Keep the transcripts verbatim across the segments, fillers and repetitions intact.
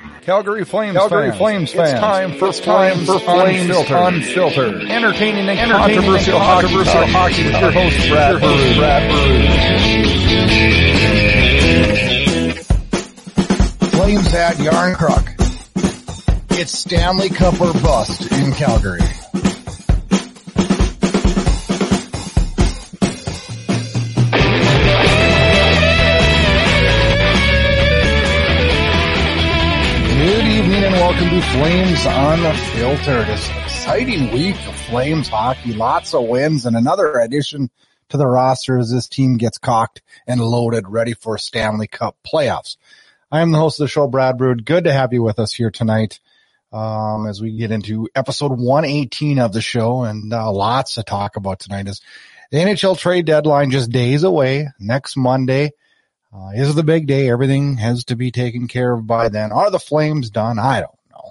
Calgary Flames Calgary fans. Flames fans. It's time for It's time Flames, for Flames Unfiltered. Unfiltered. Entertaining and Entertaining controversial, and hockey, controversial talk hockey with talk. your host, Brad Your host, Baru. Brad Baru. Flames at Yarncroc. It's Stanley Cup or bust in Calgary. Good evening and welcome to Flames Unfiltered. It's an exciting week of Flames hockey, lots of wins, and another addition to the roster as this team gets cocked and loaded, ready for Stanley Cup playoffs. I am the host of the show, Brad Baru. Good to have you with us here tonight um, as we get into episode one eighteen of the show, and uh, lots to talk about tonight. Is the N H L trade deadline just days away, next Monday. Uh, is the big day. Everything has to be taken care of by then. Are the Flames done? I don't know.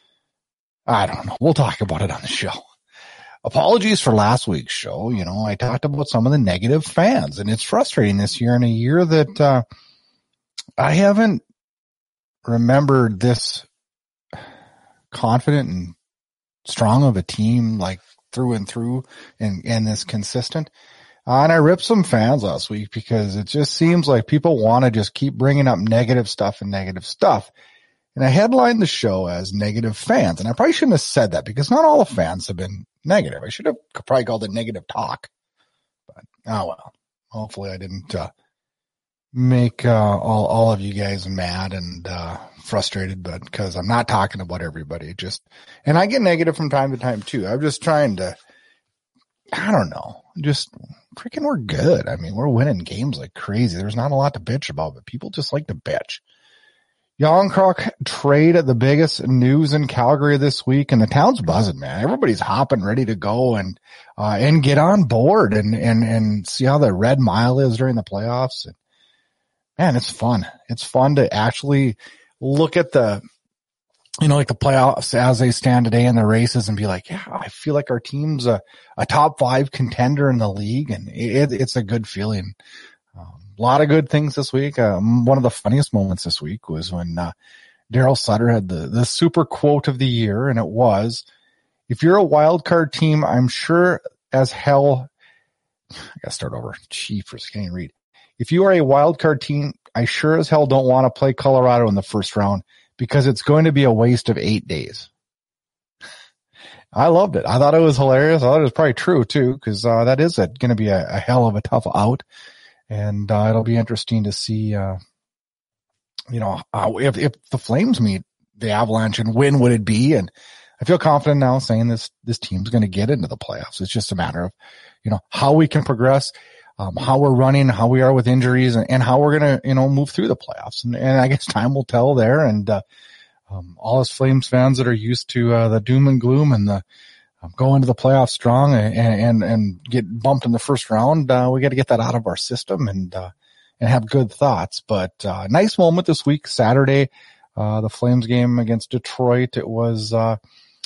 I don't know. We'll talk about it on the show. Apologies for last week's show. You know, I talked about some of the negative fans, and it's frustrating this year in a year that uh, I haven't remembered this confident and strong of a team like through and through and, and this consistent. Uh, and I ripped some fans last week because it just seems like people want to just keep bringing up negative stuff and negative stuff. And I headlined the show as negative fans. And I probably shouldn't have said that because not all the fans have been negative. I should have probably called it negative talk. But, oh well, hopefully I didn't uh, make uh, all, all of you guys mad and uh, frustrated, but because I'm not talking about everybody. Just, and I get negative from time to time too. I'm just trying to, I don't know, just freaking we're good. I mean, we're winning games like crazy. There's not a lot to bitch about, but people just like to bitch. Yarncroc trade the biggest news in Calgary this week, and the town's buzzing, man. Everybody's hopping, ready to go and uh and get on board and and and see how the red mile is during the playoffs. And man, it's fun. It's fun to actually look at the, you know, like the playoffs as they stand today in the races and be like, yeah, I feel like our team's a, a top five contender in the league, and it, it's a good feeling. Um, a lot of good things this week. Um, one of the funniest moments this week was when uh, Daryl Sutter had the, the super quote of the year, and it was, if you're a wild card team, I'm sure as hell, I gotta start over. Chiefers, can't even read. If you are a wild card team, I sure as hell don't want to play Colorado in the first round, because it's going to be a waste of eight days. I loved it. I thought it was hilarious. I thought it was probably true too, because uh, that is going to be a, a hell of a tough out. And uh, it'll be interesting to see, uh, you know, uh, if, if the Flames meet the Avalanche and win, would it be? And I feel confident now saying this, this team's going to get into the playoffs. It's just a matter of, you know, how we can progress. Um, how we're running, how we are with injuries, and, and how we're going to, you know, move through the playoffs. And, and I guess time will tell there. And, uh, um, all us Flames fans that are used to, uh, the doom and gloom and the, um, go into the playoffs strong and, and, and get bumped in the first round, uh, we got to get that out of our system and, uh, and have good thoughts. But, uh, nice moment this week, Saturday, uh, the Flames game against Detroit. It was, uh,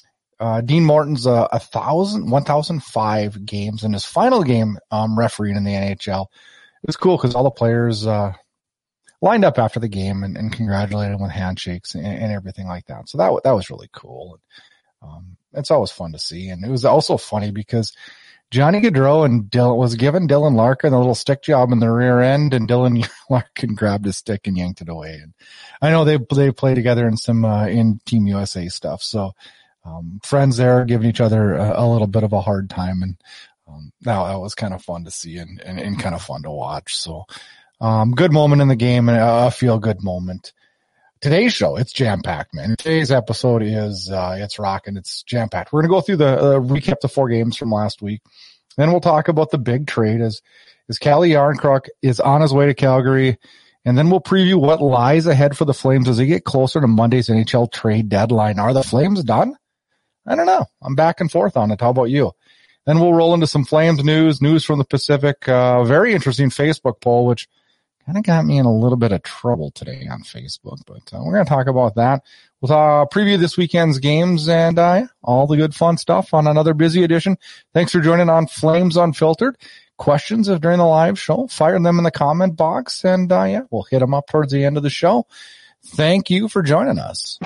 Uh, Dean Morton's uh, a thousand, one thousand five games in his final game, um, refereeing in the N H L. It was cool because all the players, uh, lined up after the game and, and congratulated him with handshakes and, and everything like that. So that, that was really cool. Um, it's always fun to see. And it was also funny because Johnny Gaudreau and Dylan was giving Dylan Larkin a little stick job in the rear end, and Dylan Larkin grabbed his stick and yanked it away. And I know they, they play together in some, uh, in Team U S A stuff. So, Um, friends there giving each other a, a little bit of a hard time. And, um, that, that was kind of fun to see and, and, and kind of fun to watch. So, um, good moment in the game and a feel good moment. Today's show, it's jam packed, man. Today's episode is, uh, it's rocking. It's jam packed. We're going to go through the, uh, recap the four games from last week. Then we'll talk about the big trade as, as Calle Yarncroc is on his way to Calgary. And then we'll preview what lies ahead for the Flames as they get closer to Monday's N H L trade deadline. Are the Flames done? I don't know. I'm back and forth on it. How about you? Then we'll roll into some Flames news, news from the Pacific. Uh, very interesting Facebook poll, which kind of got me in a little bit of trouble today on Facebook, but uh, we're going to talk about that. We'll uh, preview this weekend's games and uh, all the good fun stuff on another busy edition. Thanks for joining on Flames Unfiltered. Questions if during the live show, fire them in the comment box, and uh, yeah, we'll hit them up towards the end of the show. Thank you for joining us.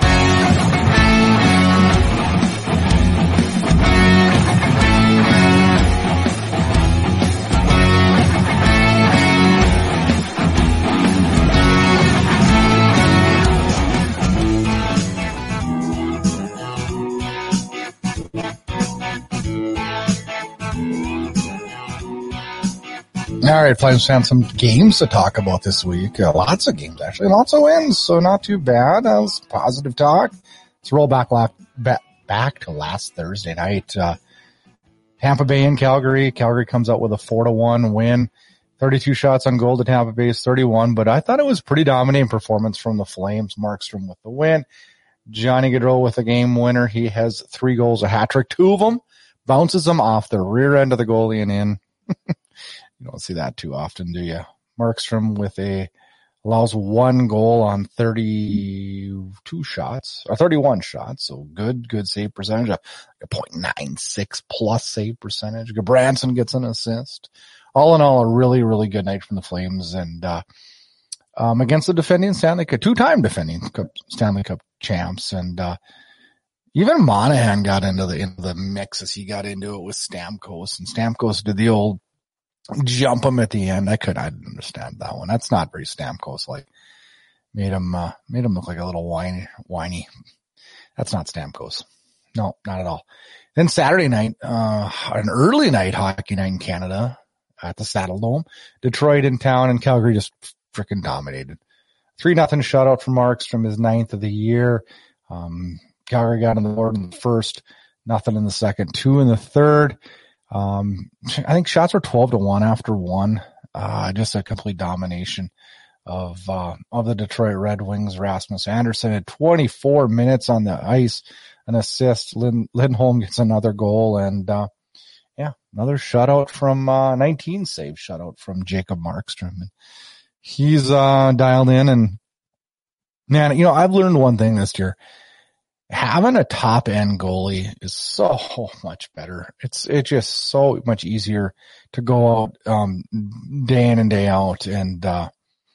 All right, Flames fans, some games to talk about this week. Uh, lots of games, actually. Lots of wins, so not too bad. That was positive talk. Let's roll back, back, back to last Thursday night. Uh, Tampa Bay and Calgary. Calgary comes out with a four to one win. thirty-two shots on goal to Tampa Bay's thirty-one, but I thought it was pretty dominating performance from the Flames. Markstrom with the win. Johnny Gaudreau with a game winner. He has three goals, a hat trick. Two of them bounces them off the rear end of the goalie and in. You don't see that too often, do you? Markstrom with a allows one goal on thirty-two shots or thirty-one shots. So good, good save percentage, a, a point nine six plus save percentage. Gabranson gets an assist. All in all, a really, really good night from the Flames and, uh, um, against the defending Stanley Cup, two-time defending Cup, Stanley Cup champs. And, uh, even Monahan got into the, into the mix as he got into it with Stamkos, and Stamkos did the old jump him at the end. I could, I didn't understand that one. That's not very Stamkos like. Made him, uh, made him look like a little whiny, whiny. That's not Stamkos. No, not at all. Then Saturday night, uh, an early night hockey night in Canada at the Saddle Dome. Detroit in town and Calgary just freaking dominated. Three nothing shutout from Markstrom, his ninth of the year. Um, Calgary got on the board in the first, nothing in the second, two in the third. Um, I think shots were twelve to one after one. Uh, just a complete domination of, uh, of the Detroit Red Wings. Rasmus Anderson had twenty-four minutes on the ice, an assist. Lin, Lindholm gets another goal and, uh, yeah, another shutout from, uh, nineteen save shutout from Jacob Markstrom. And he's, uh, dialed in and man, you know, I've learned one thing this year. Having a top end goalie is so much better. It's, it's just so much easier to go out, um, day in and day out and, uh,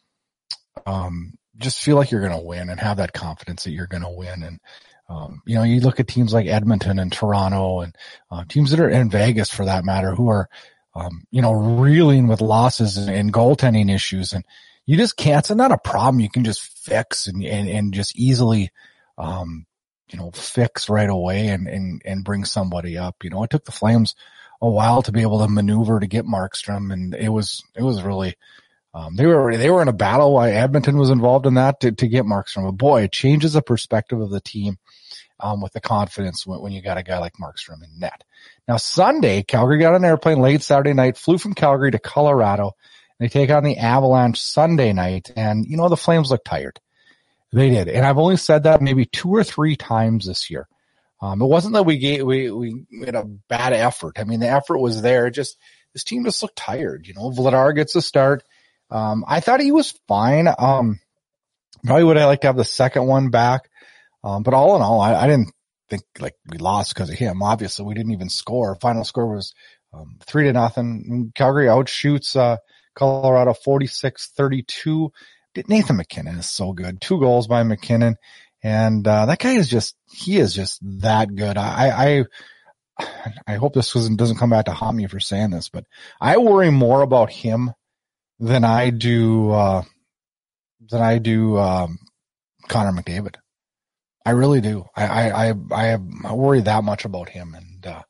um, just feel like you're going to win and have that confidence that you're going to win. And, um, you know, you look at teams like Edmonton and Toronto and, uh, teams that are in Vegas for that matter, who are, um, you know, reeling with losses and, and goaltending issues. And you just can't, it's not a problem you can just fix and, and, and just easily, um, you know, fix right away and, and, and bring somebody up. You know, it took the Flames a while to be able to maneuver to get Markstrom, and it was, it was really, um, they were, they were in a battle. Why Edmonton was involved in that to, to get Markstrom. But boy, it changes the perspective of the team, um, with the confidence when, when you got a guy like Markstrom in net. Now Sunday, Calgary got on an airplane late Saturday night, flew from Calgary to Colorado. They take on the Avalanche Sunday night, and you know, the Flames look tired. They did. And I've only said that maybe two or three times this year. Um, it wasn't that we gave, we, we made a bad effort. I mean, the effort was there. Just, this team just looked tired. You know, Vladar gets a start. Um, I thought he was fine. Um, probably would have liked to have the second one back. Um, but all in all, I, I didn't think like we lost because of him. Obviously, we didn't even score. Final score was, um, three to nothing. Calgary outshoots, uh, Colorado forty-six thirty-two. Nathan McKinnon is so good. Two goals by McKinnon. And, uh, that guy is just, he is just that good. I, I, I hope this doesn't, doesn't come back to haunt me for saying this, but I worry more about him than I do, uh, than I do, um, Connor McDavid. I really do. I, I, I, I, have, I worry that much about him. And, uh,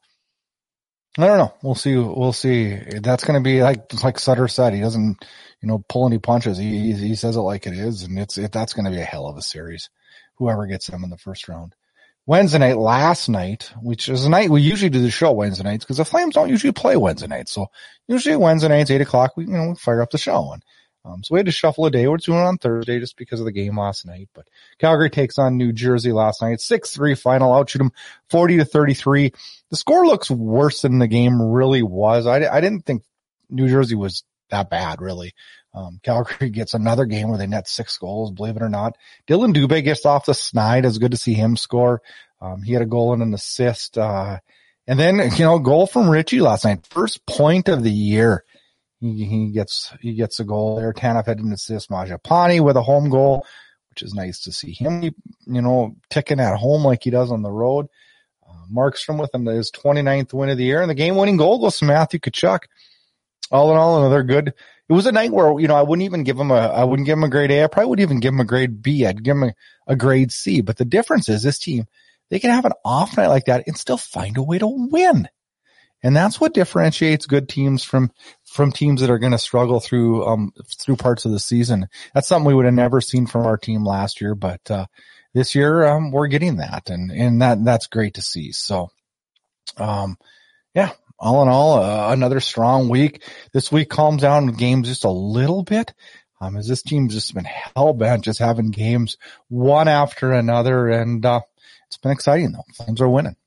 I don't know. We'll see. We'll see. That's going to be like, like Sutter said, he doesn't, you know, pull any punches. He, he says it like it is. And it's, it, that's going to be a hell of a series. Whoever gets them in the first round. Wednesday night, last night, which is a night we usually do the show Wednesday nights because the Flames don't usually play Wednesday nights. So usually Wednesday nights, eight o'clock, we, you know, we fire up the show. And, um, so we had to shuffle a day. We're doing it on Thursday just because of the game last night. But Calgary takes on New Jersey last night. six three final. Outshoot them forty to thirty-three. The score looks worse than the game really was. I, I didn't think New Jersey was that bad, really. Um, Calgary gets another game where they net six goals, believe it or not. Dylan Dubé gets off the snide. It's good to see him score. Um, he had a goal and an assist. Uh, and then, you know, goal from Richie last night. First point of the year. He, he gets, he gets a goal there. Tanev had an assist. Majapani with a home goal. which is nice to see him, you know, ticking at home like he does on the road. Uh, Markstrom with him, his twenty-ninth win of the year, and the game-winning goal goes to Matthew Tkachuk. All in all, another good. It was a night where, you know, I wouldn't even give him a, I wouldn't give him a grade A. I probably wouldn't even give him a grade B. I'd give him a, a grade C. But the difference is this team, they can have an off night like that and still find a way to win. And that's what differentiates good teams from, from teams that are going to struggle through, um, through parts of the season. That's something we would have never seen from our team last year. But, uh, this year, um, we're getting that, and, and that, that's great to see. So, um, yeah. All in all, uh, another strong week. This week calms down games just a little bit. Um, as this team's just been hell bent, just having games one after another, and uh, it's been exciting though. Flames are winning.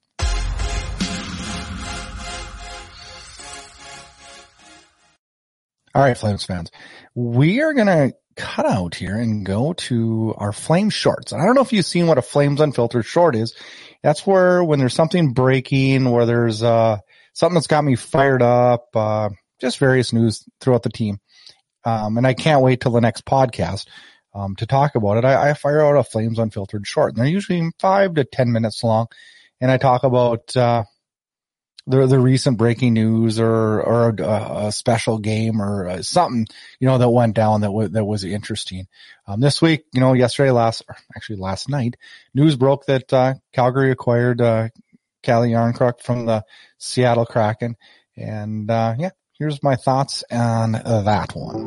All right, Flames fans, we are gonna cut out here and go to our Flame shorts. And I don't know if you've seen what a Flames Unfiltered short is. That's where when there's something breaking, where there's uh something that's got me fired up, uh, just various news throughout the team. Um, and I can't wait till the next podcast, um, to talk about it. I, I fire out a Flames Unfiltered short, and they're usually five to ten minutes long. And I talk about, uh, the, the recent breaking news or, or a, a special game or uh, something, you know, that went down that w- that was interesting. Um, this week, you know, yesterday, last, or actually last night, news broke that, uh, Calgary acquired, uh, Calle Jarnkrok from the Seattle Kraken. And, uh, yeah, here's my thoughts on uh, that one.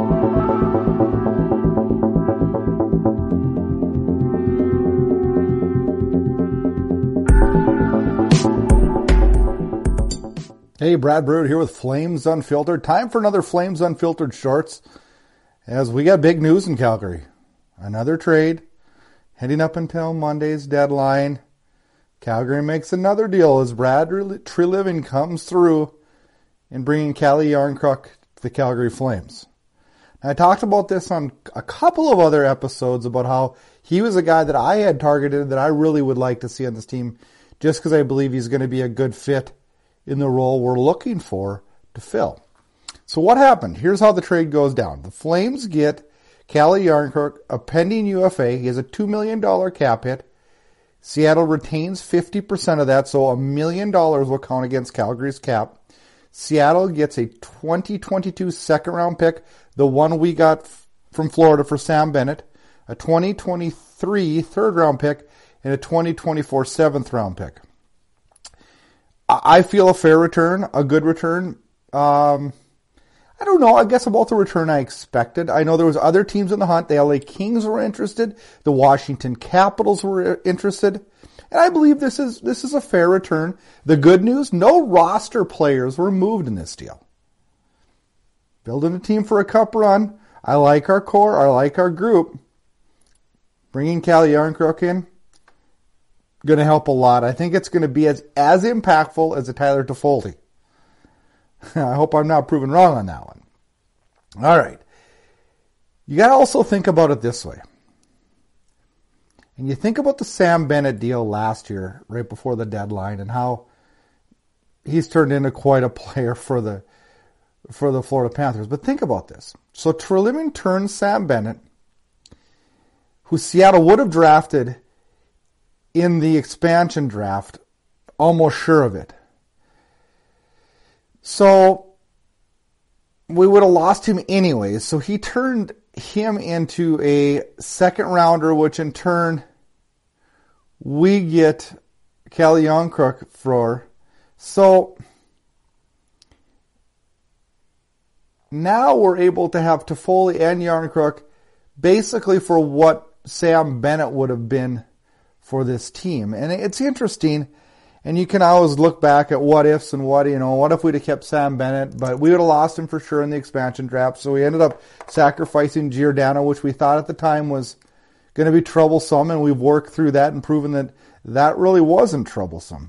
Hey, Brad Brood here with Flames Unfiltered. Time for another Flames Unfiltered Shorts, as we got big news in Calgary. Another trade heading up until Monday's deadline. Calgary makes another deal as Brad Treliving comes through in bringing Calle Jarnkrok to the Calgary Flames. Now, I talked about this on a couple of other episodes about how he was a guy that I had targeted that I really would like to see on this team, just because I believe he's going to be a good fit in the role we're looking for to fill. So what happened? Here's how the trade goes down. The Flames get Calle Jarnkrok, a pending U F A. He has a two million dollars cap hit. Seattle retains fifty percent of that, so a million dollars will count against Calgary's cap. Seattle gets a twenty twenty-two second round pick, the one we got f- from Florida for Sam Bennett, a twenty twenty-three third round pick, and a twenty twenty-four seventh round pick. I feel a fair return, a good return. Um, I don't know. I guess about the return I expected. I know there was other teams in the hunt. The L A Kings were interested. The Washington Capitals were interested. And I believe this is this is a fair return. The good news, no roster players were moved in this deal. Building a team for a cup run. I like our core. I like our group. Bringing Calle Jarnkrok in, going to help a lot. I think it's going to be as, as impactful as a Tyler Toffoli. I hope I'm not proven wrong on that one. All right. You got to also think about it this way. And you think about the Sam Bennett deal last year, right before the deadline, and how he's turned into quite a player for the for the Florida Panthers. But think about this. So Treliving turns Sam Bennett, who Seattle would have drafted in the expansion draft, almost sure of it. So we would have lost him anyways. So he turned him into a second rounder, which in turn we get Calle Jarnkrok for. So now we're able to have Toffoli and Jarnkrok basically for what Sam Bennett would have been for this team. And it's interesting. And you can always look back at what ifs and what, you know, what if we'd have kept Sam Bennett, but we would have lost him for sure in the expansion draft. So we ended up sacrificing Giordano, which we thought at the time was going to be troublesome. And we've worked through that and proven that that really wasn't troublesome.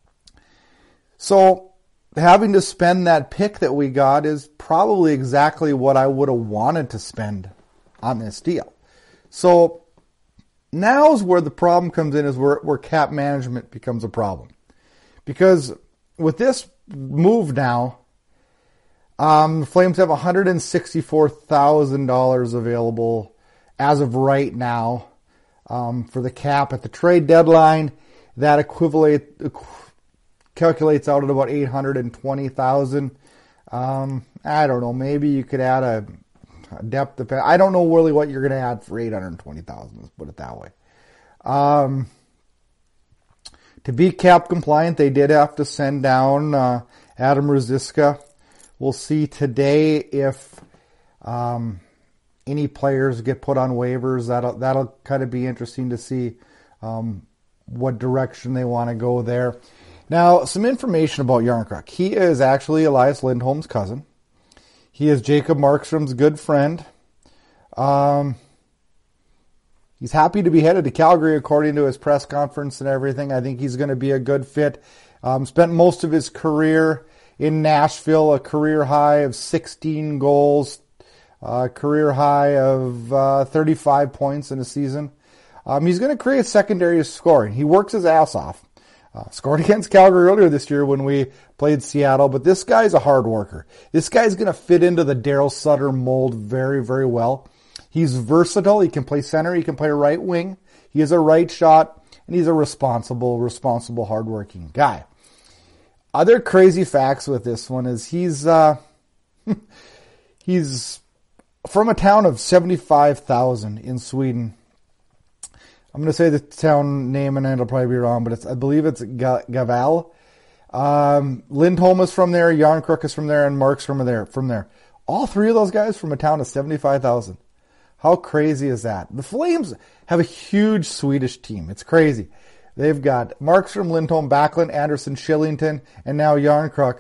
So having to spend that pick that we got is probably exactly what I would have wanted to spend on this deal. So now's where the problem comes in, is where, where cap management becomes a problem. Because with this move now, um, the Flames have one hundred sixty-four thousand dollars available as of right now, um, for the cap at the trade deadline. That equivalent calculates out at about eight hundred twenty thousand. Um, I don't know. Maybe you could add a, a depth of. I don't know really what you're going to add for eight hundred twenty thousand. Let's put it that way. Um, to be cap compliant, they did have to send down uh, Adam Ruzicka. We'll see today if um, any players get put on waivers. That'll that'll kind of be interesting to see um, what direction they want to go there. Now, some information about Järnkrok. He is actually Elias Lindholm's cousin. He is Jacob Markstrom's good friend. Um, he's happy to be headed to Calgary, according to his press conference and everything. I think he's going to be a good fit. Um, spent most of his career in Nashville, a career high of sixteen goals, a career high of uh, thirty-five points in a season. Um, he's going to create secondary scoring. He works his ass off. Uh, scored against Calgary earlier this year when we played Seattle, but this guy's a hard worker. This guy's going to fit into the Daryl Sutter mold very, very well. He's versatile. He can play center. He can play right wing. He is a right shot, and he's a responsible, responsible, hardworking guy. Other crazy facts with this one is he's uh, he's from a town of seventy-five thousand in Sweden. I'm going to say the town name, and it'll probably be wrong, but it's, I believe it's Gaval. Um, Lindholm is from there, Järnkrok is from there, and Mark's from there. From there, all three of those guys from a town of seventy-five thousand. How crazy is that? The Flames have a huge Swedish team. It's crazy. They've got Markstrom, Lindholm, Backlund, Anderson, Shillington, and now Järnkrok.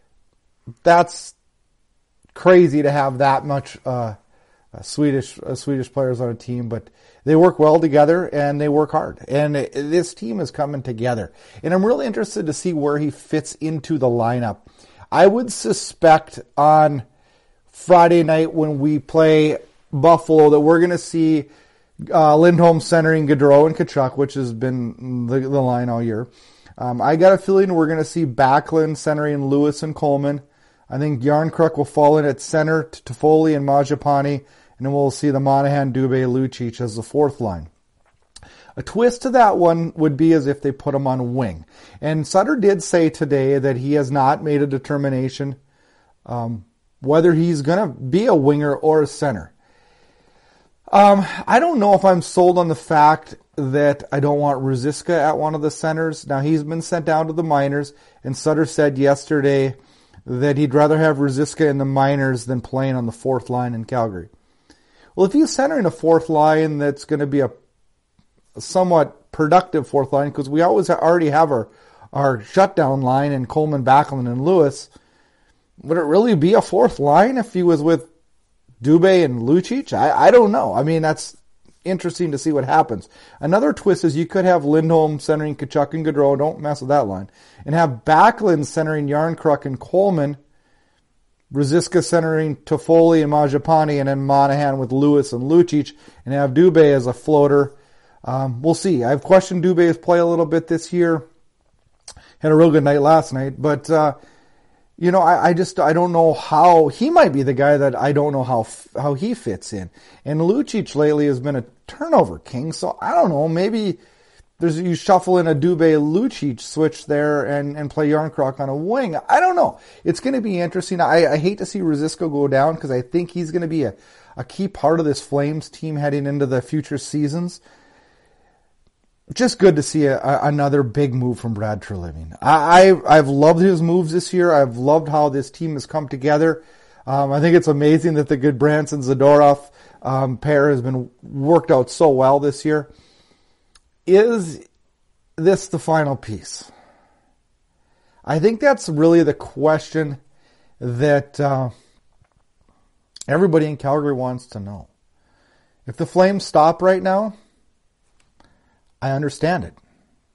That's crazy to have that much uh, Swedish uh, Swedish players on a team, but they work well together and they work hard. And it, this team is coming together. And I'm really interested to see where he fits into the lineup. I would suspect on Friday night when we play Buffalo that we're going to see uh, Lindholm centering Gaudreau and Tkachuk, which has been the, the line all year. Um, I got a feeling we're going to see Backlund centering Lewis and Coleman. I think Järnkrok will fall in at center to Toffoli and Mangiapane. And then we'll see the Monahan, Dubé, Lucic as the fourth line. A twist to that one would be as if they put him on wing. And Sutter did say today that he has not made a determination um, whether he's going to be a winger or a center. Um, I don't know if I'm sold on the fact that I don't want Ruzicka at one of the centers. Now, he's been sent down to the minors, and Sutter said yesterday that he'd rather have Ruzicka in the minors than playing on the fourth line in Calgary. Well, if he's centering a fourth line that's going to be a, a somewhat productive fourth line, because we always already have our, our shutdown line in Coleman, Backlund, and Lewis, would it really be a fourth line if he was with Dubé and Lucic? I, I don't know. I mean, that's interesting to see what happens. Another twist is you could have Lindholm centering Tkachuk and Gaudreau, don't mess with that line, and have Backlund centering Järnkrok and Coleman, Ruzicka centering Toffoli and Mangiapane, and then Monahan with Lewis and Lucic, and have Dubé as a floater. Um, we'll see. I've questioned Dubé's play a little bit this year. Had a real good night last night, but uh, you know, I, I just I don't know how he might be the guy that I don't know how how he fits in. And Lucic lately has been a turnover king, so I don't know. Maybe there's you shuffle in a Dubé Lucic switch there and, and play Järnkrok on a wing. I don't know. It's going to be interesting. I, I hate to see Ruzicka go down because I think he's going to be a, a key part of this Flames team heading into the future seasons. Just good to see a, a, another big move from Brad Treliving. I, I, I've loved his moves this year. I've loved how this team has come together. Um, I think it's amazing that the good Branson Zadorov um, pair has been worked out so well this year. Is this the final piece? I think that's really the question that uh, everybody in Calgary wants to know. If the Flames stop right now, I understand it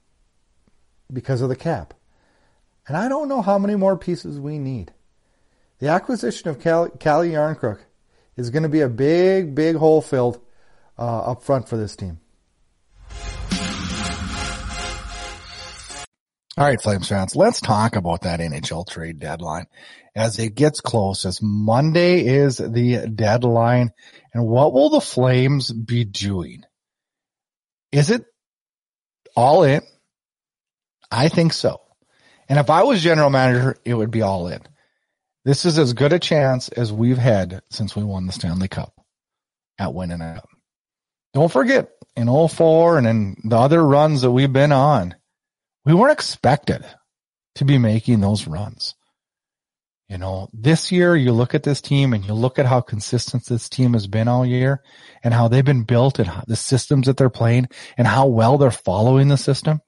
because of the cap. And I don't know how many more pieces we need. The acquisition of Calle Järnkrok is going to be a big, big hole filled uh, up front for this team. All right, Flames fans, let's talk about that N H L trade deadline as it gets close, as Monday is the deadline. And what will the Flames be doing? Is it all in? I think so. And if I was general manager, it would be all in. This is as good a chance as we've had since we won the Stanley Cup at winning it. Don't forget, in oh four and in the other runs that we've been on, we weren't expected to be making those runs. You know, this year you look at this team and you look at how consistent this team has been all year and how they've been built and how, the systems that they're playing and how well they're following the system.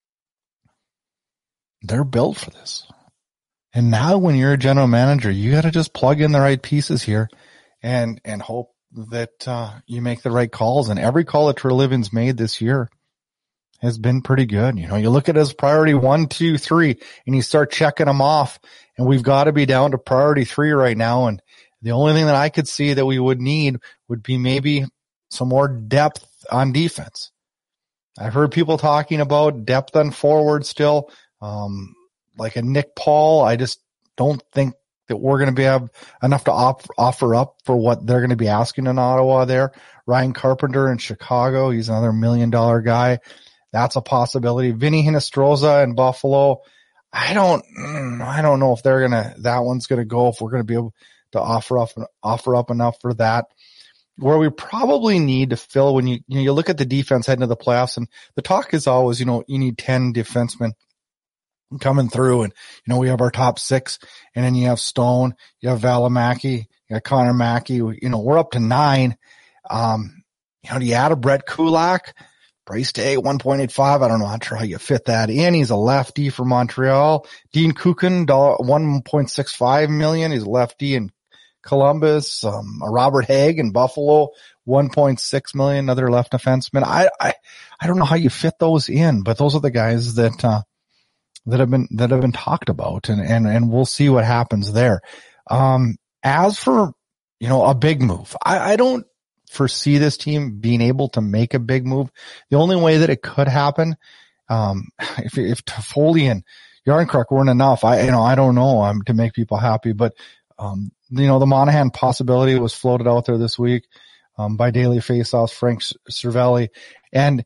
They're built for this. And now when you're a general manager, you got to just plug in the right pieces here and, and hope that uh, you make the right calls. And every call that Treliving's made this year has been pretty good. You know, you look at his priority one, two, three, and you start checking them off, and we've got to be down to priority three right now. And the only thing that I could see that we would need would be maybe some more depth on defense. I've heard people talking about depth on forward still, um, like a Nick Paul. I just don't think that we're going to be have enough to op- offer up for what they're going to be asking in Ottawa there. Ryan Carpenter in Chicago, he's another million dollar guy. That's a possibility. Vinny Hinostroza in Buffalo. I don't, I don't know if they're going to, that one's going to go, if we're going to be able to offer up, offer up enough for that. Where we probably need to fill when you, you know, you look at the defense heading to the playoffs, and the talk is always, you know, you need ten defensemen coming through, and, you know, we have our top six, and then you have Stone, you have Valimaki, you got Connor Mackey, you know, we're up to nine. Um, you know, do you add a Brett Kulak? Bryce Day, one point eight five. I don't know. I'm not sure how you fit that in. He's a lefty from Montreal. Dean Kukin, one point six five million. He's a lefty in Columbus. Um, Robert Haig in Buffalo, one point six million. Another left defenseman. I, I, I don't know how you fit those in, but those are the guys that, uh, that have been, that have been talked about, and, and, and we'll see what happens there. Um, as for, you know, a big move, I, I don't foresee this team being able to make a big move. The only way that it could happen, um, if, if Toffoli and Yarncroc weren't enough, I, you know, I don't know, um, to make people happy, but, um, you know, the Monahan possibility was floated out there this week, um, by Daily Faceoffs, Frank Cervelli. And,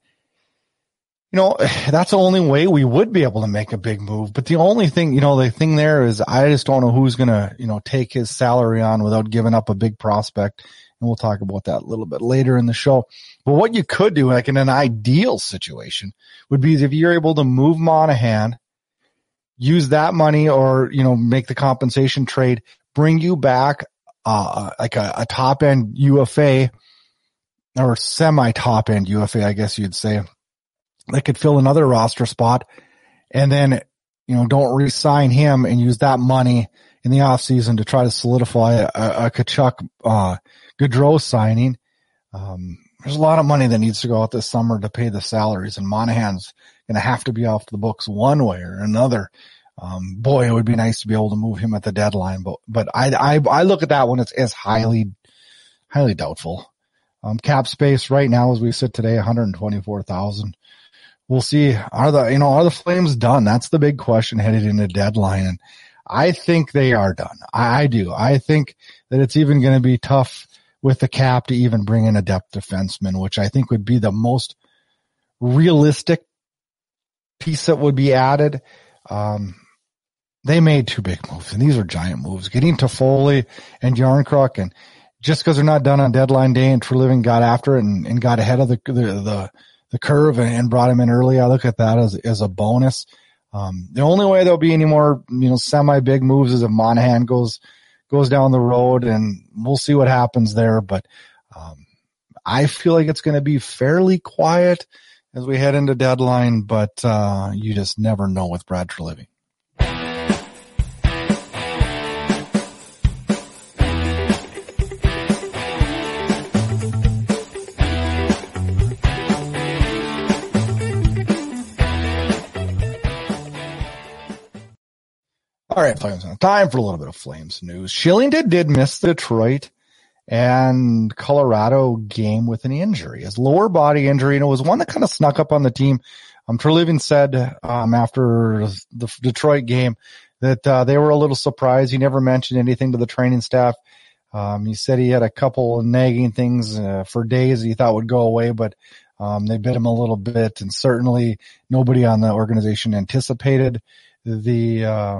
you know, that's the only way we would be able to make a big move. But the only thing, you know, the thing there is I just don't know who's going to, you know, take his salary on without giving up a big prospect. And we'll talk about that a little bit later in the show. But what you could do, like in an ideal situation, would be if you're able to move Monahan, use that money, or, you know, make the compensation trade, bring you back, uh, like a, a top end U F A, or semi top end U F A, I guess you'd say, that could fill another roster spot. And then, you know, don't re-sign him and use that money in the off season to try to solidify a, a Kachuk, uh, Gaudreau signing. Um, there's a lot of money that needs to go out this summer to pay the salaries, and Monahan's going to have to be off the books one way or another. Um, boy, it would be nice to be able to move him at the deadline, but, but I, I, I look at that one as, as highly, highly doubtful. Um, cap space right now, as we sit today, one hundred twenty-four thousand. We'll see. Are the, you know, are the Flames done? That's the big question headed into deadline. And I think they are done. I, I do. I think that it's even going to be tough with the cap to even bring in a depth defenseman, which I think would be the most realistic piece that would be added. Um, they made two big moves, and these are giant moves. Getting Toffoli and Yarncroc, and just because they're not done on deadline day, and Treliving got after it and, and got ahead of the the the, the curve and, and brought him in early, I look at that as as a bonus. Um, the only way there'll be any more, you know, semi big moves is if Monahan goes goes down the road, and we'll see what happens there. But um, I feel like it's going to be fairly quiet as we head into deadline, but uh, you just never know with Brad Treliving. All right, Flames. Time for a little bit of Flames news. Shillington did miss the Detroit and Colorado game with an injury, his lower body injury, and it was one that kind of snuck up on the team Um, Treliving said, um, after the Detroit game that, uh, they were a little surprised. He never mentioned anything to the training staff. Um, he said he had a couple of nagging things, uh, for days he thought would go away, but, um, they bit him a little bit, and certainly nobody on the organization anticipated the, uh,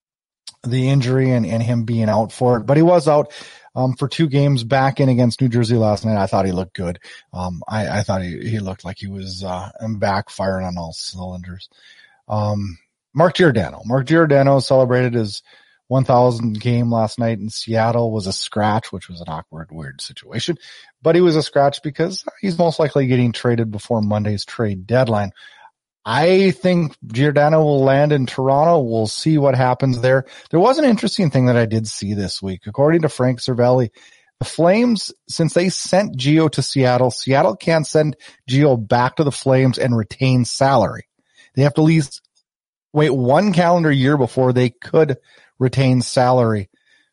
the injury and, and him being out for it, but he was out, um, for two games back in against New Jersey last night. I thought he looked good. Um, I, I thought he, he looked like he was, uh, back firing on all cylinders. Um, Mark Giordano, Mark Giordano celebrated his one thousandth game last night in Seattle. Was a scratch, which was an awkward, weird situation, but he was a scratch because he's most likely getting traded before Monday's trade deadline. I think Giordano will land in Toronto. We'll see what happens there. There was an interesting thing that I did see this week. According to Frank Cervelli, the Flames, since they sent Gio to Seattle, Seattle can't send Gio back to the Flames and retain salary. They have to at least wait one calendar year before they could retain salary.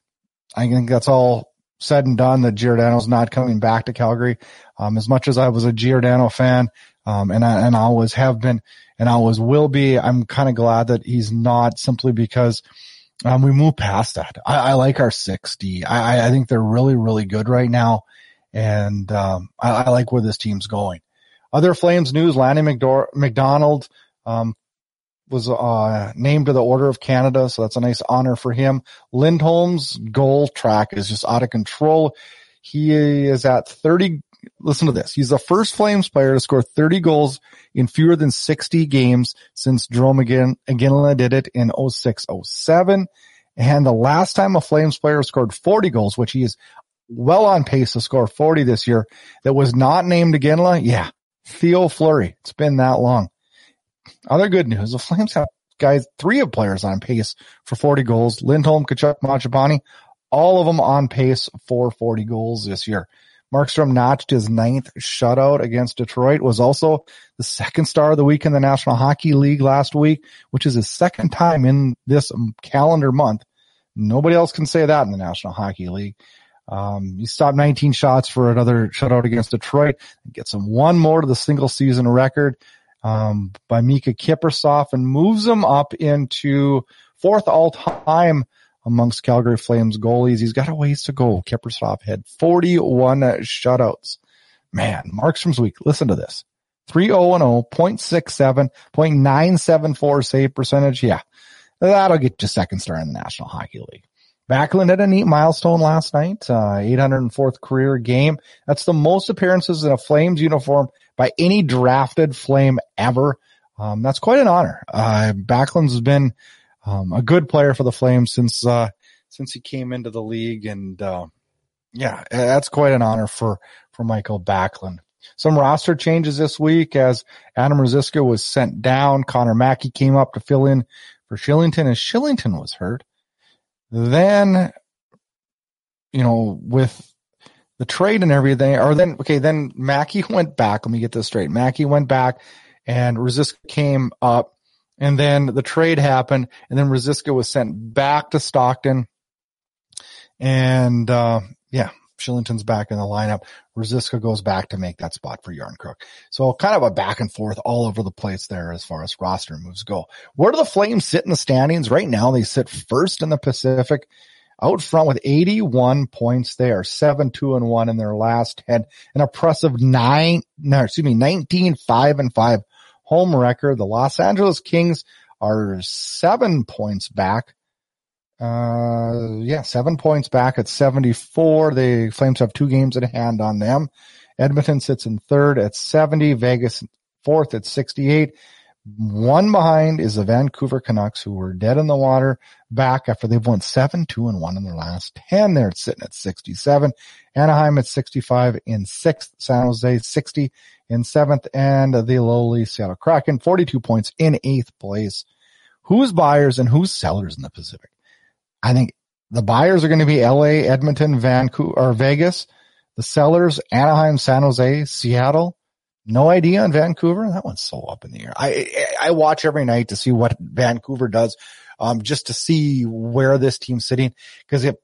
I think that's all said and done, that Giordano's not coming back to Calgary. Um, as much as I was a Giordano fan, um, and I, and I always have been, and I always will be, I'm kind of glad that he's not, simply because, um, we move past that. I, I like our sixty. I, I think they're really, really good right now. And, um, I, I like where this team's going. Other Flames news, Lanny McDor- McDonald, um, was uh named to the Order of Canada, so that's a nice honor for him. Lindholm's goal track is just out of control. He is at thirty. Listen to this. He's the first Flames player to score thirty goals in fewer than sixty games since Jerome Iginla did it in oh six oh seven. And the last time a Flames player scored forty goals, which he is well on pace to score forty this year, that was not named Iginla, yeah, Theo Fleury. It's been that long. Other good news, the Flames have guys, three of players on pace for forty goals. Lindholm, Tkachuk, Mangiapane, all of them on pace for forty goals this year. Markstrom notched his ninth shutout against Detroit, was also the second star of the week in the National Hockey League last week, which is his second time in this calendar month. Nobody else can say that in the National Hockey League. Um, he stopped nineteen shots for another shutout against Detroit and gets him one more to the single season record. Um, by Mika Kiprusoff, and moves him up into fourth all time amongst Calgary Flames goalies. He's got a ways to go. Kiprusoff had forty-one shutouts. Man, Markstrom's week. Listen to this. three oh and oh, point six seven, point nine seven four save percentage. Yeah, that'll get you second star in the National Hockey League. Backlund had a neat milestone last night, uh, eight hundred fourth career game. That's the most appearances in a Flames uniform by any drafted Flame ever. Um, that's quite an honor. Uh, Backlund's been, um, a good player for the Flames since, uh, since he came into the league. And, uh, yeah, that's quite an honor for, for Michael Backlund. Some roster changes this week as Adam Ruzicka was sent down. Connor Mackey came up to fill in for Shillington as Shillington was hurt. Then, you know, with the trade and everything, or then, okay, then Mackey went back. Let me get this straight. Mackey went back and Ruzicka came up, and then the trade happened, and then Ruzicka was sent back to Stockton. And, uh, yeah, Shillington's back in the lineup. Ruzicka goes back to make that spot for Yarncrook. So kind of a back and forth all over the place there as far as roster moves go. Where do the Flames sit in the standings? Right now they sit first in the Pacific, out front with eighty-one points. They are seven, two and one in their last ten. An impressive nine, no, excuse me, nineteen, five and five home record. The Los Angeles Kings are seven points back. Uh, yeah, seven points back at seventy-four. The Flames have two games in hand on them. Edmonton sits in third at seventy. Vegas fourth at sixty-eight. One behind is the Vancouver Canucks, who were dead in the water back after they've won seven, two and one in their last ten. They're sitting at sixty-seven. Anaheim at sixty-five in sixth. San Jose sixty in seventh. And the lowly Seattle Kraken forty-two points in eighth place. Who's buyers and who's sellers in the Pacific? I think the buyers are going to be L A, Edmonton, Vancouver, or Vegas. The sellers, Anaheim, San Jose, Seattle. No idea on Vancouver. That one's so up in the air. I, I watch every night to see what Vancouver does, um, just to see where this team's sitting. Cause if,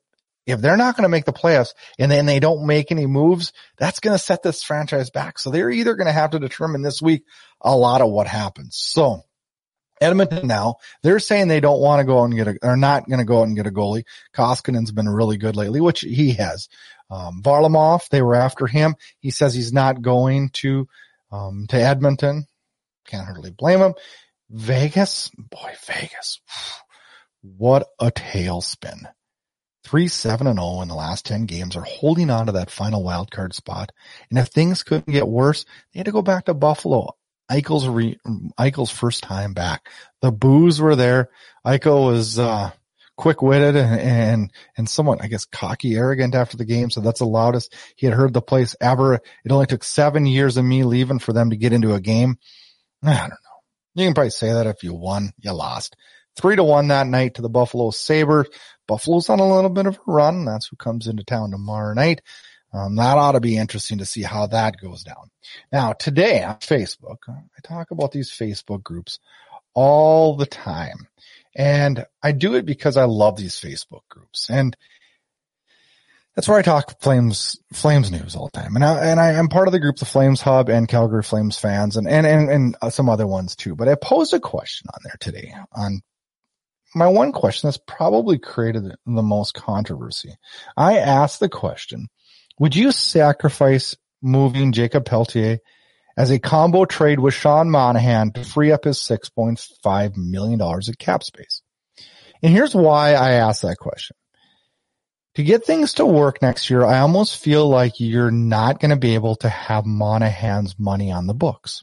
if they're not going to make the playoffs and then they don't make any moves, that's going to set this franchise back. So they're either going to have to determine this week a lot of what happens. So Edmonton now, they're saying they don't want to go out and get a, they're not going to go out and get a goalie. Koskinen's been really good lately, which he has. Um, Varlamov, they were after him. He says he's not going to, um, to Edmonton. Can't hardly blame him. Vegas, boy, Vegas. What a tailspin. three seven and oh in the last ten games, are holding on to that final wild card spot. And if things couldn't get worse, they had to go back to Buffalo. Eichel's re, Eichel's first time back. The boos were there. Eichel was, uh, quick-witted and, and, and somewhat, I guess, cocky, arrogant after the game. So that's the loudest he had heard the place ever. It only took seven years of me leaving for them to get into a game. I don't know. You can probably say that if you won, you lost. Three to one that night to the Buffalo Sabres. Buffalo's on a little bit of a run. That's who comes into town tomorrow night. Um, that ought to be interesting to see how that goes down. Now, today on Facebook, I talk about these Facebook groups all the time. And I do it because I love these Facebook groups. And that's where I talk Flames, Flames news all the time. And I, and I am part of the group, the Flames Hub and Calgary Flames fans and, and, and, and some other ones too. But I posed a question on there today on my one question that's probably created the most controversy. I asked the question, would you sacrifice moving Jacob Pelletier as a combo trade with Sean Monahan to free up his six point five million dollars of cap space? And here's why I asked that question. To get things to work next year, I almost feel like you're not going to be able to have Monahan's money on the books.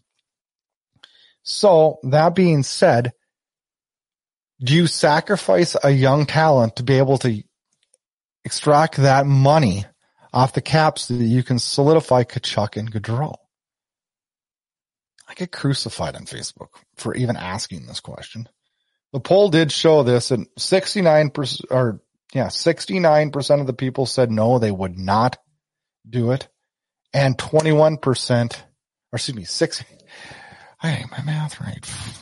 So that being said, do you sacrifice a young talent to be able to extract that money off the cap so that you can solidify Tkachuk and Gaudreau? I get crucified on Facebook for even asking this question. The poll did show this, and sixty-nine percent, or yeah, sixty-nine percent of the people said no, they would not do it. And twenty-one percent, or excuse me, six, I got my math right.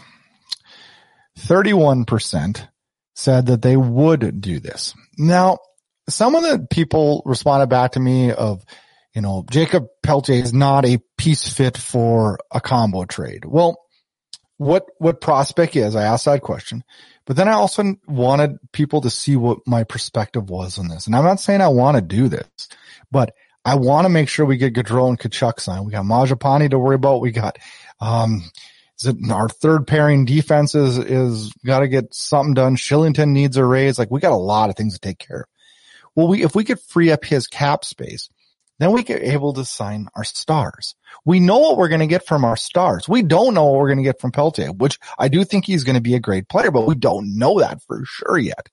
thirty-one percent said that they would do this. Now, some of the people responded back to me of, you know, Jacob Pelletier is not a piece fit for a combo trade. Well, what, what prospect is? I asked that question, but then I also wanted people to see what my perspective was on this. And I'm not saying I want to do this, but I want to make sure we get Gaudreau and Tkachuk signed. We got Mangiapane to worry about. We got, um, is it our third pairing defense is, is got to get something done. Shillington needs a raise. Like, we got a lot of things to take care of. Well, we, if we could free up his cap space, then we get able to sign our stars. We know what we're going to get from our stars. We don't know what we're going to get from Pelletier, which I do think he's going to be a great player, but we don't know that for sure yet.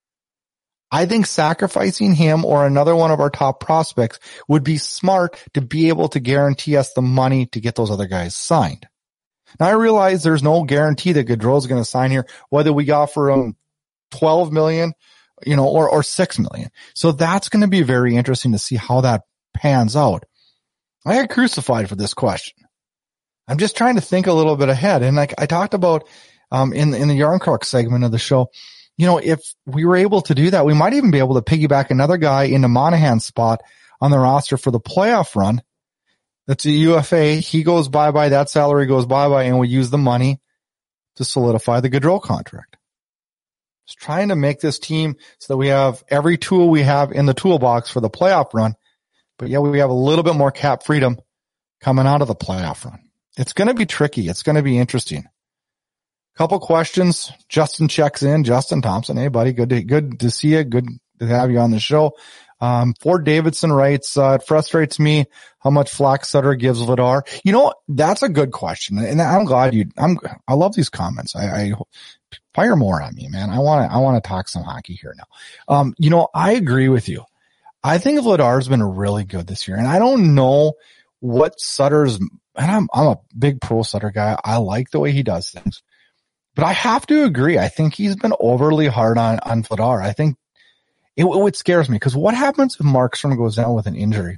I think sacrificing him or another one of our top prospects would be smart to be able to guarantee us the money to get those other guys signed. Now, I realize there's no guarantee that Gaudreau is going to sign here, whether we offer him twelve million dollars, you know, or, or six million dollars. So that's going to be very interesting to see how that pans out. I got crucified for this question. I'm just trying to think a little bit ahead. And like I talked about, um, in, in the Yarncroc segment of the show, you know, if we were able to do that, we might even be able to piggyback another guy into Monahan's spot on the roster for the playoff run. That's a U F A. He goes bye-bye. That salary goes bye-bye, and we use the money to solidify the Gaudreau contract. Just trying to make this team so that we have every tool we have in the toolbox for the playoff run, but yeah, we have a little bit more cap freedom coming out of the playoff run. It's going to be tricky. It's going to be interesting. Couple questions. Justin checks in. Justin Thompson. Hey, buddy. Good to, good to see you. Good to have you on the show. Um, Ford Davidson writes, uh, it frustrates me how much flack Sutter gives Vladar. You know, that's a good question. And I'm glad you, I'm, I love these comments. I, I fire more on me, man. I want to, I want to talk some hockey here now. Um, you know, I agree with you. I think Vladar's been really good this year, and I don't know what Sutter's, and I'm, I'm a big pro Sutter guy. I like the way he does things, but I have to agree. I think he's been overly hard on, on Vladar. I think it, it scares me, because what happens if Markstrom goes down with an injury?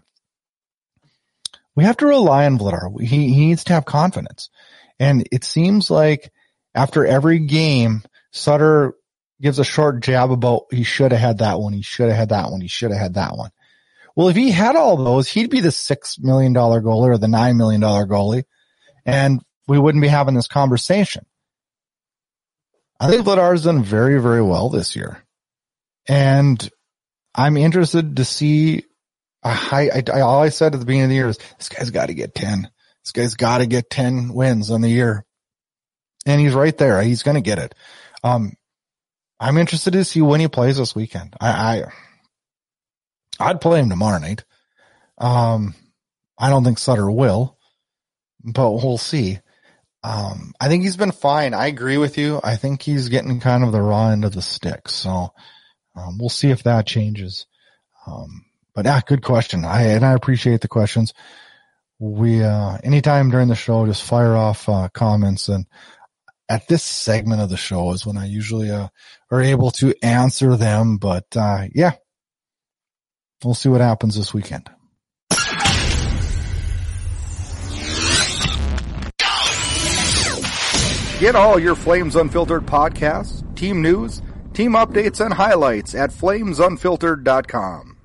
We have to rely on Vladar. He, he needs to have confidence. And it seems like after every game, Sutter gives a short jab about he should have had that one, he should have had that one, he should have had that one. Well, if he had all those, he'd be the six million dollars goalie or the nine million dollars goalie, and we wouldn't be having this conversation. I think Vladar's done very, very well this year. And I'm interested to see a high, I, I, all I said at the beginning of the year is, this guy's got to get ten. This guy's got to get ten wins on the year. And he's right there. He's going to get it. Um, I'm interested to see when he plays this weekend. I, I, I'd play him tomorrow night. Um, I don't think Sutter will, but we'll see. Um, I think he's been fine. I agree with you. I think he's getting kind of the raw end of the stick. So, um, we'll see if that changes. Um, but yeah, good question. I, and I appreciate the questions. We, uh, anytime during the show, just fire off, uh, comments. And at this segment of the show is when I usually, uh, are able to answer them. But, uh, yeah, we'll see what happens this weekend. Get all your Flames Unfiltered podcasts, team news, team updates, and highlights at flames unfiltered dot com.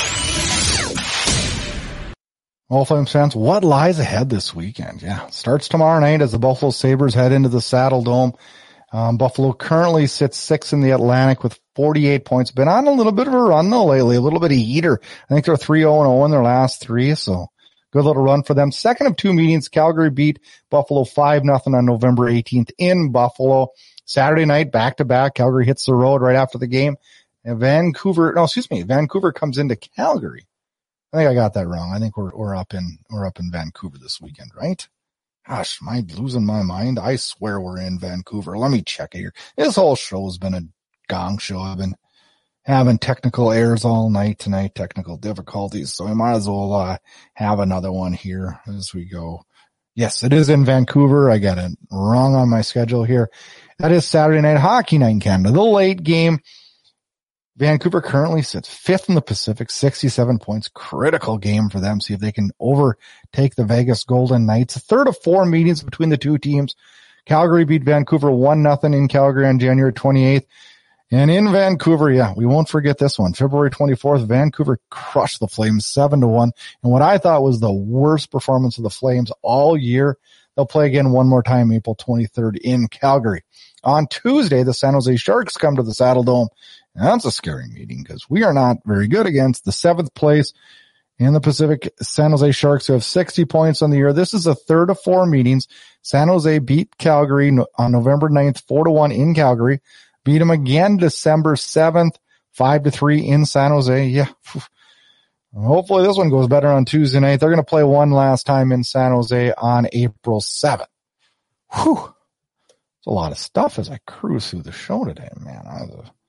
Well, Flames fans, what lies ahead this weekend? Yeah, starts tomorrow night as the Buffalo Sabres head into the Saddle Dome. Um, Buffalo currently sits sixth in the Atlantic with forty-eight points. Been on a little bit of a run though lately, a little bit of heater. I think they're three oh and oh in their last three, so good little run for them. Second of two meetings, Calgary beat Buffalo five nothing on November eighteenth in Buffalo. Saturday night, back-to-back, Calgary hits the road right after the game. And Vancouver, no, excuse me, Vancouver comes into Calgary. I think I got that wrong. I think we're, we're up in, we're up in Vancouver this weekend, right? Gosh, am I losing my mind? I swear we're in Vancouver. Let me check it here. This whole show has been a gong show. I've been having technical errors all night tonight, technical difficulties, so I might as well uh, have another one here as we go. Yes, it is in Vancouver. I got it wrong on my schedule here. That is Saturday Night Hockey Night in Canada. The late game. Vancouver currently sits fifth in the Pacific, sixty-seven points. Critical game for them. See if they can overtake the Vegas Golden Knights. Third of four meetings between the two teams. Calgary beat Vancouver one nothing in Calgary on January twenty-eighth. And in Vancouver, yeah, we won't forget this one. February twenty-fourth, Vancouver crushed the Flames seven to one. And what I thought was the worst performance of the Flames all year, they'll play again one more time April twenty-third in Calgary. On Tuesday, the San Jose Sharks come to the Saddle Dome. And that's a scary meeting because we are not very good against the seventh place in the Pacific San Jose Sharks, who have sixty points on the year. This is a third of four meetings. San Jose beat Calgary on November ninth, four to one in Calgary. Beat them again December seventh, five to three in San Jose. Yeah. Hopefully this one goes better on Tuesday night. They're going to play one last time in San Jose on April seventh. Whew. It's a lot of stuff as I cruise through the show today, man. I was a,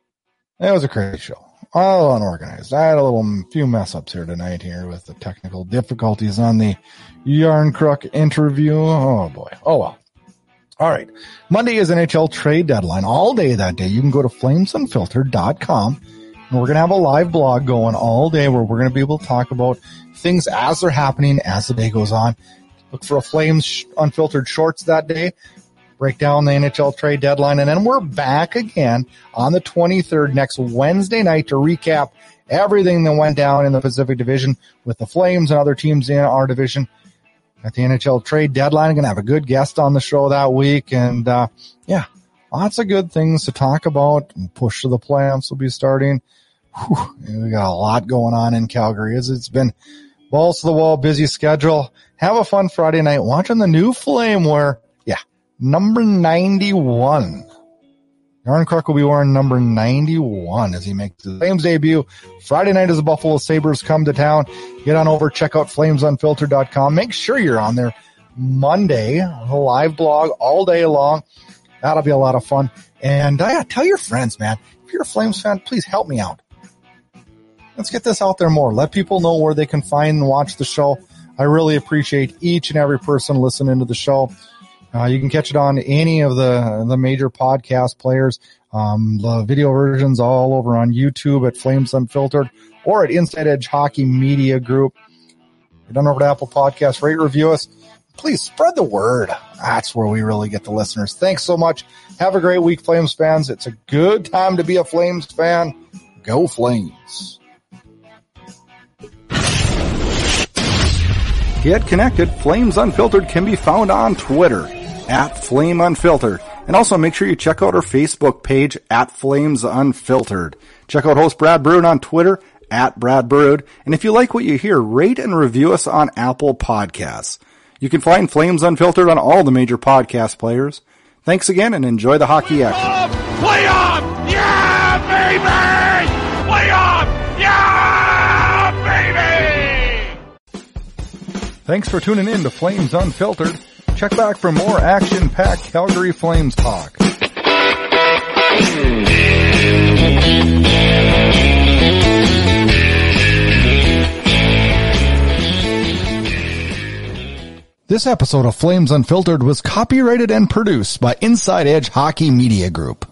it was a crazy show. All unorganized. I had a little few mess ups here tonight here with the technical difficulties on the Yarn Crook interview. Oh boy. Oh well. All right. Monday is N H L trade deadline. All day that day. You can go to flames unfiltered dot com and we're going to have a live blog going all day where we're going to be able to talk about things as they're happening as the day goes on. Look for a Flames Unfiltered Shorts that day. Break down the N H L trade deadline. And then we're back again on the twenty-third next Wednesday night to recap everything that went down in the Pacific Division with the Flames and other teams in our division. At the N H L trade deadline, I'm going to have a good guest on the show that week. And, uh, yeah, lots of good things to talk about. And push to the playoffs will be starting. Whew, we got a lot going on in Calgary. It's been balls to the wall, busy schedule. Have a fun Friday night watching the new Flame wear. Yeah, number ninety-one. Yarn Crook will be wearing number ninety-one as he makes his Flames debut. Friday night as the Buffalo Sabres come to town. Get on over, check out flames unfiltered dot com. Make sure you're on there Monday, a live blog all day long. That'll be a lot of fun. And uh, yeah, tell your friends, man. If you're a Flames fan, please help me out. Let's get this out there more. Let people know where they can find and watch the show. I really appreciate each and every person listening to the show. Uh, you can catch it on any of the, the major podcast players. Um, the video versions all over on YouTube at Flames Unfiltered or at Inside Edge Hockey Media Group. Get on over to Apple Podcasts, rate, review us. please spread the word. That's where we really get the listeners. Thanks so much. Have a great week, Flames fans. It's a good time to be a Flames fan. Go Flames. Get connected. Flames Unfiltered can be found on Twitter at Flame Unfiltered. And also make sure you check out our Facebook page at Flames Unfiltered. Check out host Brad Brood on Twitter at Brad Brood. And if you like what you hear, rate and review us on Apple Podcasts. You can find Flames Unfiltered on all the major podcast players. Thanks again and enjoy the hockey action. Play on! Yeah, baby! Play on! Yeah, baby! Thanks for tuning in to Flames Unfiltered. Check back for more action-packed Calgary Flames talk. This episode of Flames Unfiltered was copyrighted and produced by Inside Edge Hockey Media Group.